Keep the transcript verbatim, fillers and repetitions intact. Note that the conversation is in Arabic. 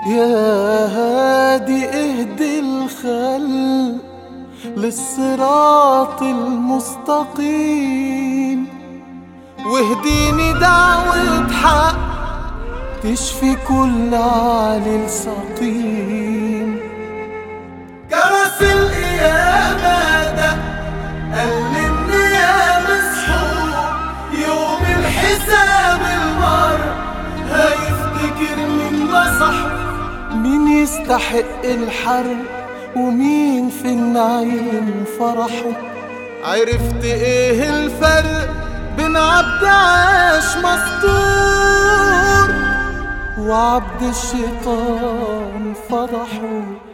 يا هادي اهدي الخلق للصراط المستقيم، واهديني دعوة حق تشفي كل عليل سقيم. جرس القيامة ده قال النيام اصحوا، يوم الحساب المرء هيفتكر مين نصحه، مين يستحق الحرب ومين في النعيم فرحه. عرفت ايه الفرق بين عبد عاش مستور وعبد الشيطان فضحه.